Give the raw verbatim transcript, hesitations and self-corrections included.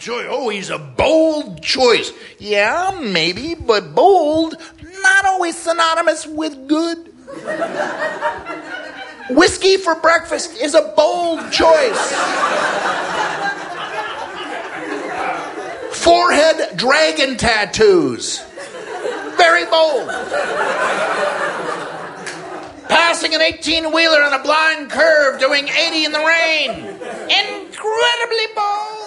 choice. Oh, he's a bold choice. Yeah, maybe, but bold, not always synonymous with good. Whiskey for breakfast is a bold choice. Forehead dragon tattoos. Very bold. Passing an eighteen-wheeler on a blind curve doing eighty in the rain. Incredibly bold.